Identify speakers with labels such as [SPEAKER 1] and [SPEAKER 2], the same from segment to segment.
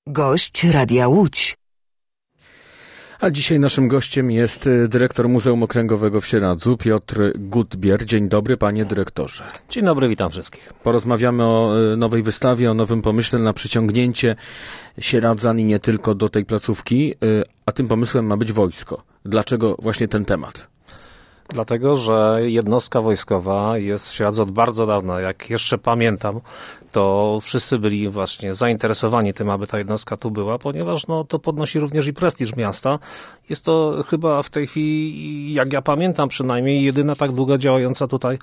[SPEAKER 1] Gość Radia Łódź.
[SPEAKER 2] A dzisiaj naszym gościem jest dyrektor Muzeum Okręgowego w Sieradzu, Piotr Gutbier. Dzień dobry, panie dyrektorze.
[SPEAKER 3] Dzień dobry, witam wszystkich.
[SPEAKER 2] Porozmawiamy o nowej wystawie, o nowym pomyśle na przyciągnięcie Sieradzan i nie tylko do tej placówki, a tym pomysłem ma być wojsko. Dlaczego właśnie ten temat?
[SPEAKER 3] Dlatego, że jednostka wojskowa jest w Sieradzu od bardzo dawna. Jak jeszcze pamiętam, to wszyscy byli właśnie zainteresowani tym, aby ta jednostka tu była, ponieważ to podnosi również i prestiż miasta. Jest to chyba w tej chwili, jak ja pamiętam przynajmniej, jedyna tak długo działająca tutaj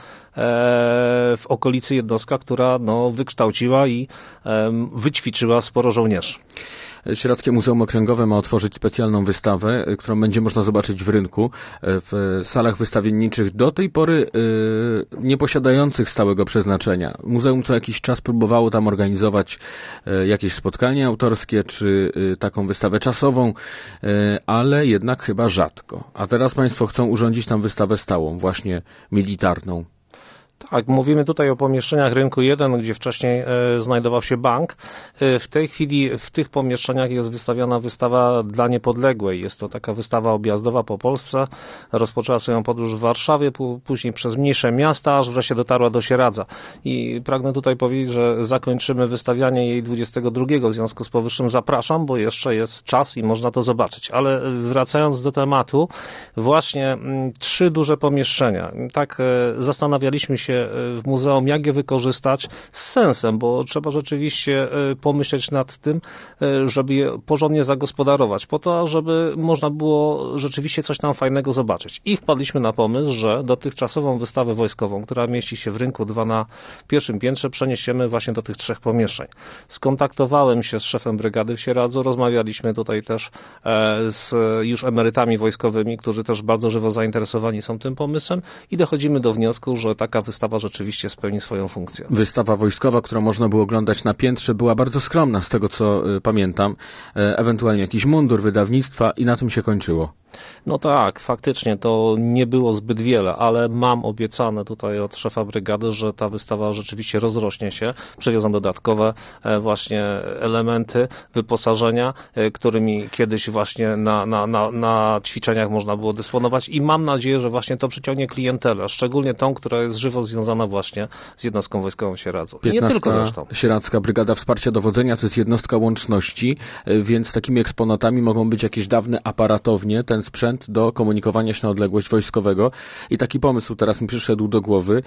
[SPEAKER 3] w okolicy jednostka, która wykształciła i wyćwiczyła sporo żołnierzy.
[SPEAKER 2] Sieradzkie Muzeum Okręgowe ma otworzyć specjalną wystawę, którą będzie można zobaczyć w rynku, w salach wystawienniczych do tej pory nie posiadających stałego przeznaczenia. Muzeum co jakiś czas próbowało tam organizować jakieś spotkanie autorskie, czy taką wystawę czasową, ale jednak chyba rzadko. A teraz państwo chcą urządzić tam wystawę stałą, właśnie militarną.
[SPEAKER 3] Tak, mówimy tutaj o pomieszczeniach rynku 1, gdzie wcześniej znajdował się bank. W tej chwili w tych pomieszczeniach jest wystawiona wystawa dla niepodległej. Jest to taka wystawa objazdowa po Polsce. Rozpoczęła swoją podróż w Warszawie, później przez mniejsze miasta, aż wreszcie dotarła do Sieradza. I pragnę tutaj powiedzieć, że zakończymy wystawianie jej 22. W związku z powyższym zapraszam, bo jeszcze jest czas i można to zobaczyć. Ale wracając do tematu, właśnie 3 duże pomieszczenia. Tak zastanawialiśmy się w muzeum, jak je wykorzystać z sensem, bo trzeba rzeczywiście pomyśleć nad tym, żeby je porządnie zagospodarować, po to, żeby można było rzeczywiście coś tam fajnego zobaczyć. I wpadliśmy na pomysł, że dotychczasową wystawę wojskową, która mieści się w rynku 2 na pierwszym piętrze, przeniesiemy właśnie do tych 3 pomieszczeń. Skontaktowałem się z szefem brygady w Sieradzu, rozmawialiśmy tutaj też z już emerytami wojskowymi, którzy też bardzo żywo zainteresowani są tym pomysłem i dochodzimy do wniosku, że taka wystawa rzeczywiście spełni swoją funkcję.
[SPEAKER 2] Wystawa wojskowa, którą można było oglądać na piętrze, była bardzo skromna z tego, co pamiętam. Ewentualnie jakiś mundur wydawnictwa i na tym się kończyło.
[SPEAKER 3] No tak, faktycznie to nie było zbyt wiele, ale mam obiecane tutaj od szefa brygady, że ta wystawa rzeczywiście rozrośnie się. Przywiozą dodatkowe właśnie elementy wyposażenia, którymi kiedyś właśnie na ćwiczeniach można było dysponować i mam nadzieję, że właśnie to przyciągnie klientelę, szczególnie tą, która jest żywo związana właśnie z jednostką wojskową w Sieradzu. I nie tylko zresztą.
[SPEAKER 2] Sieradzka Brygada Wsparcia Dowodzenia to jest jednostka łączności, więc takimi eksponatami mogą być jakieś dawne aparatownie, ten sprzęt do komunikowania się na odległość wojskowego. I taki pomysł teraz mi przyszedł do głowy.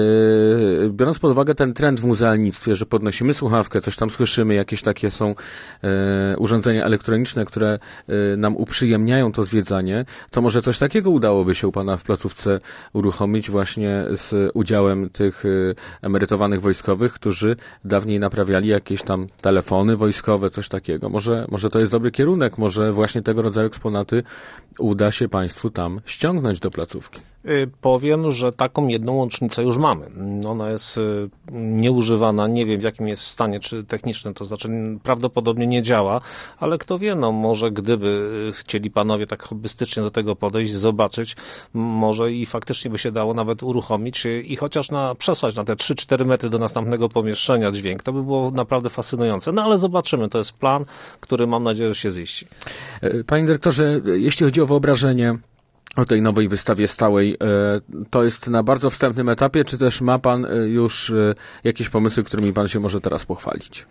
[SPEAKER 2] Biorąc pod uwagę ten trend w muzealnictwie, że podnosimy słuchawkę, coś tam słyszymy, jakieś takie są urządzenia elektroniczne, które nam uprzyjemniają to zwiedzanie, to może coś takiego udałoby się u pana w placówce uruchomić właśnie z udziałem tych emerytowanych wojskowych, którzy dawniej naprawiali jakieś tam telefony wojskowe, coś takiego. Może to jest dobry kierunek, może właśnie tego rodzaju eksponaty uda się państwu tam ściągnąć do placówki.
[SPEAKER 3] Powiem, że taką jedną łącznicę już mamy. Ona jest nieużywana, nie wiem w jakim jest stanie, czy technicznym, to znaczy prawdopodobnie nie działa, ale kto wie, może gdyby chcieli panowie tak hobbystycznie do tego podejść, zobaczyć, może i faktycznie by się dało nawet uruchomić i chociaż przesłać na te 3-4 metry do następnego pomieszczenia dźwięk, to by było naprawdę fascynujące. No ale zobaczymy, to jest plan, który mam nadzieję, że się ziści.
[SPEAKER 2] Panie dyrektorze, jeśli chodzi o wyobrażenie o tej nowej wystawie stałej, to jest na bardzo wstępnym etapie, czy też ma pan już jakieś pomysły, którymi pan się może teraz pochwalić?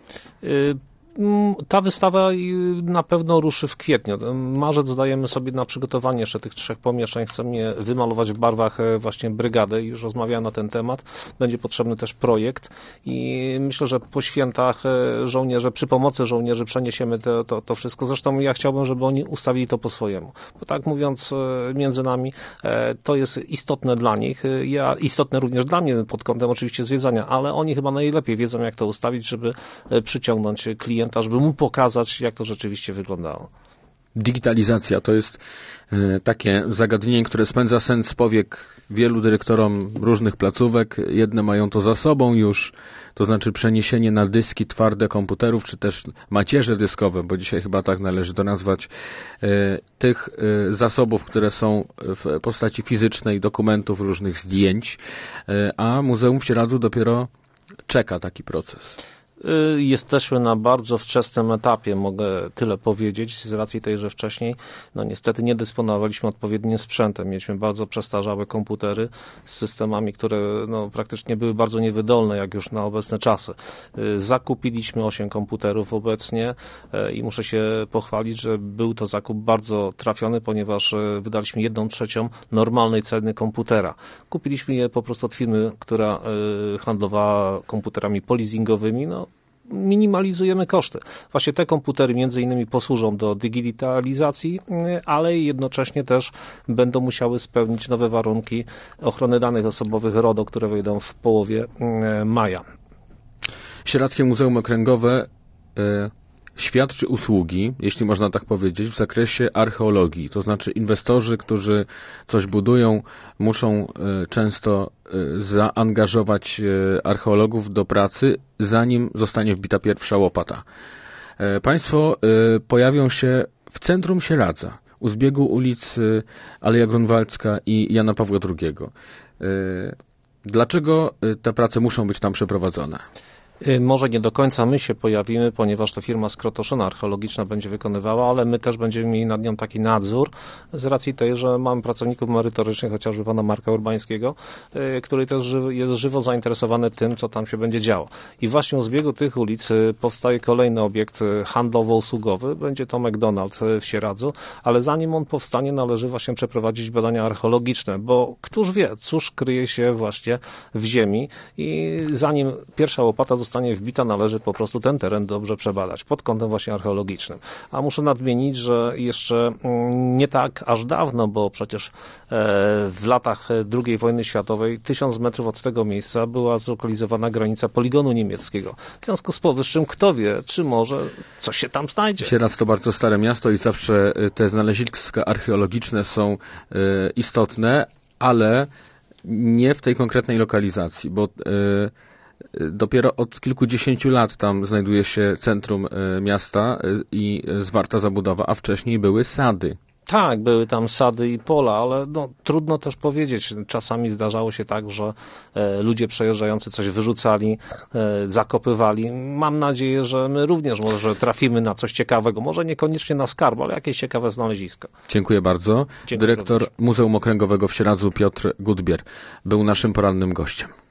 [SPEAKER 3] Ta wystawa na pewno ruszy w kwietniu. Marzec dajemy sobie na przygotowanie jeszcze tych 3 pomieszczeń. Chcemy je wymalować w barwach właśnie brygady. Już rozmawiałem na ten temat. Będzie potrzebny też projekt i myślę, że po świętach przy pomocy żołnierzy przeniesiemy to wszystko. Zresztą ja chciałbym, żeby oni ustawili to po swojemu. Bo tak mówiąc między nami, to jest istotne dla nich. Istotne również dla mnie pod kątem oczywiście zwiedzania, ale oni chyba najlepiej wiedzą, jak to ustawić, żeby przyciągnąć klienta, żeby mu pokazać, jak to rzeczywiście wyglądało.
[SPEAKER 2] Digitalizacja to jest takie zagadnienie, które spędza sen z powiek wielu dyrektorom różnych placówek. Jedne mają to za sobą już, to znaczy przeniesienie na dyski twarde komputerów, czy też macierze dyskowe, bo dzisiaj chyba tak należy to nazwać, tych zasobów, które są w postaci fizycznej, dokumentów, różnych zdjęć, a Muzeum w Sieradzu dopiero czeka taki proces.
[SPEAKER 3] Jesteśmy na bardzo wczesnym etapie, mogę tyle powiedzieć, z racji tej, że wcześniej niestety nie dysponowaliśmy odpowiednim sprzętem. Mieliśmy bardzo przestarzałe komputery z systemami, które praktycznie były bardzo niewydolne, jak już na obecne czasy. Zakupiliśmy 8 komputerów obecnie i muszę się pochwalić, że był to zakup bardzo trafiony, ponieważ wydaliśmy 1/3 normalnej ceny komputera. Kupiliśmy je po prostu od firmy, która handlowała komputerami polizingowymi. Minimalizujemy koszty. Właśnie te komputery między innymi posłużą do digitalizacji, ale jednocześnie też będą musiały spełnić nowe warunki ochrony danych osobowych RODO, które wejdą w połowie maja.
[SPEAKER 2] Sieradzkie Muzeum Okręgowe świadczy usługi, jeśli można tak powiedzieć, w zakresie archeologii. To znaczy inwestorzy, którzy coś budują, muszą często zaangażować archeologów do pracy, zanim zostanie wbita pierwsza łopata. Państwo pojawią się w centrum Sieradza, u zbiegu ulic Aleja Grunwaldzka i Jana Pawła II. Dlaczego te prace muszą być tam przeprowadzone?
[SPEAKER 3] Może nie do końca my się pojawimy, ponieważ to firma z Krotoszyna archeologiczna będzie wykonywała, ale my też będziemy mieli nad nią taki nadzór z racji tej, że mamy pracowników merytorycznych, chociażby pana Marka Urbańskiego, który też jest żywo zainteresowany tym, co tam się będzie działo. I właśnie u zbiegu tych ulic powstaje kolejny obiekt handlowo-usługowy, będzie to McDonald's w Sieradzu, ale zanim on powstanie, należy właśnie przeprowadzić badania archeologiczne, bo któż wie, cóż kryje się właśnie w ziemi i zanim pierwsza łopata zostanie wbita, należy po prostu ten teren dobrze przebadać pod kątem właśnie archeologicznym. A muszę nadmienić, że jeszcze nie tak aż dawno, bo przecież w latach II wojny światowej 1000 metrów od tego miejsca była zlokalizowana granica poligonu niemieckiego. W związku z powyższym, kto wie, czy może coś się tam znajdzie.
[SPEAKER 2] Sieradz to bardzo stare miasto i zawsze te znaleziska archeologiczne są istotne, ale nie w tej konkretnej lokalizacji, bo dopiero od kilkudziesięciu lat tam znajduje się centrum miasta i zwarta zabudowa, a wcześniej były sady.
[SPEAKER 3] Tak, były tam sady i pola, ale trudno też powiedzieć. Czasami zdarzało się tak, że ludzie przejeżdżający coś wyrzucali, zakopywali. Mam nadzieję, że my również może trafimy na coś ciekawego. Może niekoniecznie na skarb, ale jakieś ciekawe znalezisko.
[SPEAKER 2] Dziękuję bardzo.
[SPEAKER 3] Dziękuję
[SPEAKER 2] Dyrektor
[SPEAKER 3] również.
[SPEAKER 2] Muzeum Okręgowego w Sieradzu Piotr Gutbier był naszym porannym gościem.